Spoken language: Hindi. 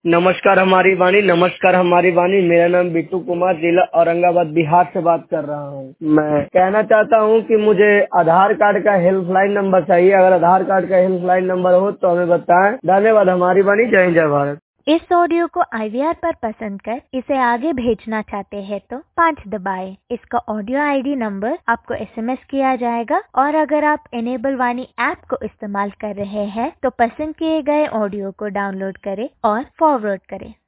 नमस्कार हमारी वाणी, नमस्कार हमारी वाणी। मेरा नाम बिट्टू कुमार, जिला औरंगाबाद, बिहार से बात कर रहा हूँ। मैं कहना चाहता हूँ कि मुझे आधार कार्ड का हेल्पलाइन नंबर चाहिए। अगर आधार कार्ड का हेल्पलाइन नंबर हो तो हमें बताएं। धन्यवाद। हमारी वाणी। जय हिंद, जय भारत। इस ऑडियो को IVR पर पसंद कर इसे आगे भेजना चाहते हैं तो 5 दबाएं। इसका ऑडियो ID नंबर आपको SMS किया जाएगा। और अगर आप इनेबल वाणी ऐप को इस्तेमाल कर रहे हैं तो पसंद किए गए ऑडियो को डाउनलोड करें और फॉरवर्ड करें।